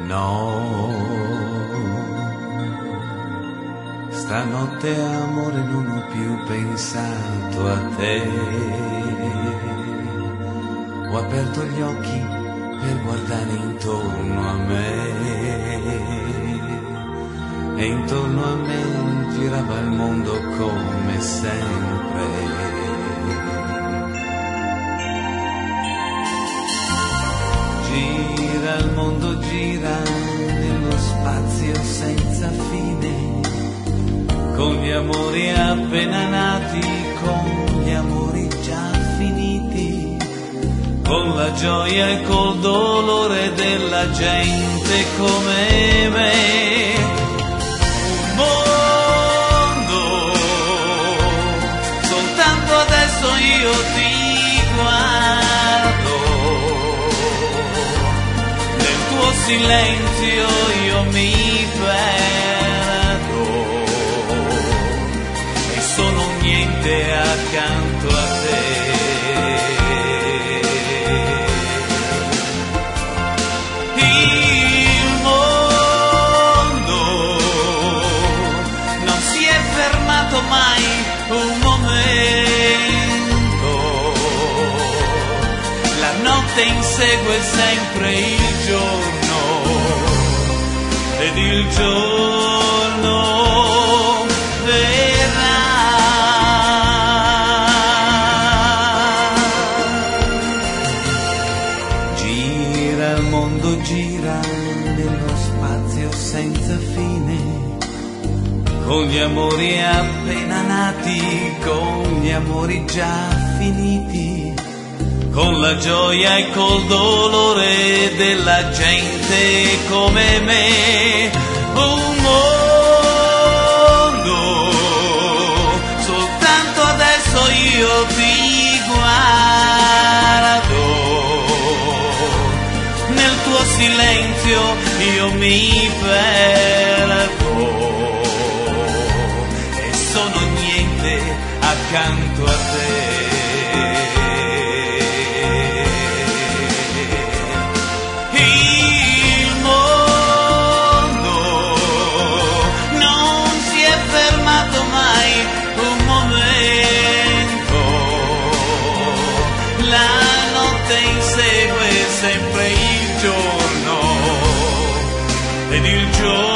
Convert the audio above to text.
No, stanotte amore non ho più pensato a te. Ho aperto gli occhi per guardare intorno a me e intorno a me girava il mondo come sempre. Gira il mondo, gira nello spazio senza fine, con gli amori appena nati, con gli amori già finiti, con la gioia e col dolore della gente come me. Un mondo, soltanto adesso io ti guardo, nel tuo silenzio io mi perdo e sono niente accanto a te. Mai un momento, la notte insegue sempre il giorno ed il giorno verrà. Gira il mondo, gira nello spazio senza fine, con gli amori appena nati, con gli amori già finiti, con la gioia e col dolore della gente come me. Un mondo, soltanto adesso io ti guardo, nel tuo silenzio io mi perdo, sono niente accanto a te. Il mondo non si è fermato mai un momento, la notte insegue sempre il giorno ed il giorno